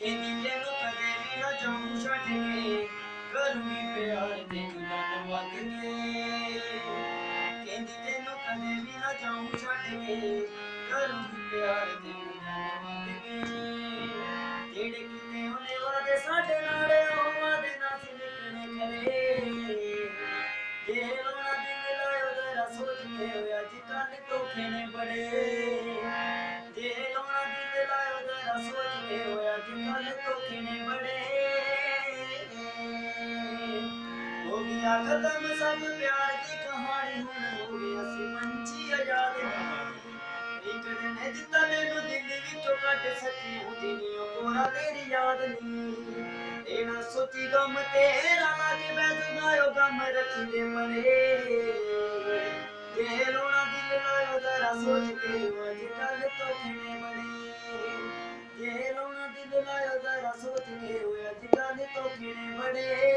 ਕਹਿੰਦੀ ਤੈਨੂੰ ਕਦੇ ਵੀ ਨਾ ਜਾਊਂ ਛੱਡ ਕੇ, ਕਰੂੰਗੀ ਪਿਆਰ ਤੈਨੂੰ ਜਾਨ ਵੱਧ ਕੇ। ਕਹਿੰਦੀ ਤੈਨੂੰ ਕਦੇ ਵੀ ਨਾ ਜਾਊਂ ਛੱਡ ਕੇ, ਕਰੂੰਗੀ ਪਿਆਰ ਤੈਨੂੰ ਜਾਨ ਵੱਧ ਕੇ। ਜਿਹੜੇ ਕੀਤੇ ਉਹਨੇ ਵਾਦੇ ਸਾਡੇ ਨਾਲ, ਉਹ ਵਾਦੇ ਨਾ ਸੀ ਨਿਕਣੇ ਕਰੇ। ਜੇ ਰੋਣਾ ਦਿਲ ਲਾਇਓ ਜ਼ਰਾ ਸੋਚ ਕੇ, ਹੋਇਆ ਅੱਜ ਕੱਲ ਧੋਖੇ ਨੇ ਬੜੇ। ਜੇ ਰੋਣਾ ਦਿਲ ਲਾਇਓ ਜ਼ਰਾ ਸੋਚ ਕੇ, ਹੋਇਆ ਅੱਜ ਕੱਲ ਧੋਖੇ ਨੇ ਬੜੇ। ਹੋ ਗਿਆ ਖਤਮ ਸਭ ਪਿਆਰ ਦੀ ਕਹਾਣੀ, ਹੁਣ ਹੋ ਗਿਆ ਸੀ ਪੰਛੀ ਆਜ਼ਾਦ। ਇੱਕ ਦਿਨ ਦਿੱਤਾ ਮੈਨੂੰ ਦਿਲ ਵਿੱਚੋਂ ਕੱਢ ਸਕੀ, ਹੁੰਦੀ ਨੀ ਉਹ ਕੋਰਾ ਤੇਰੀ ਯਾਦ ਨੀ। ਇਹ ਨਾ ਸੋਚੀ ਗਮ ਤੇਰਾ ਲਾ ਕੇ ਬਹਿ ਜੂੰਗਾ, ਉਹ ਗਮ ਰੱਖੀ ਦੇ ਮਰੇ। ਜੇ ਰੋਣਾ ਦਿਲ ਲਾਇਓ ਜ਼ਰਾ ਸੋਚ ਕੇ, ਅੱਜ ਕੱਲ ਧੋਖੇ ਨੇ ਬੜੇ। ਜੇ ਰੋਣਾ ਦਿਲ ਲਾਇਓ ਜ਼ਰਾ ਸੋਚ ਕੇ, ਅੱਜ ਕੱਲ ਧੋਖੇ ਨੇ ਬੜੇ।